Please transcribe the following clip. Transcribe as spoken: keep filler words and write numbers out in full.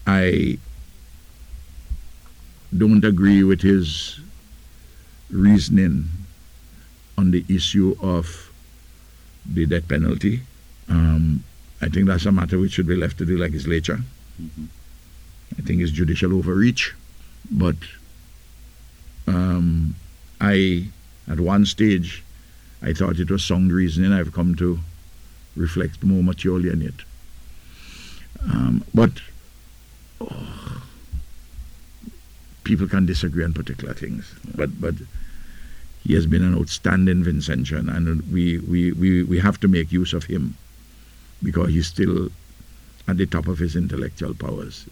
I don't agree with his reasoning on the issue of the death penalty. Um, I think that's a matter which should be left to the legislature. Mm-hmm. I think it's judicial overreach. But um, I, at one stage, I thought it was sound reasoning. I've come to reflect more maturely on it. Um, but oh, people can disagree on particular things. But but he has been an outstanding Vincentian, and we, we, we, we have to make use of him because he's still at the top of his intellectual powers.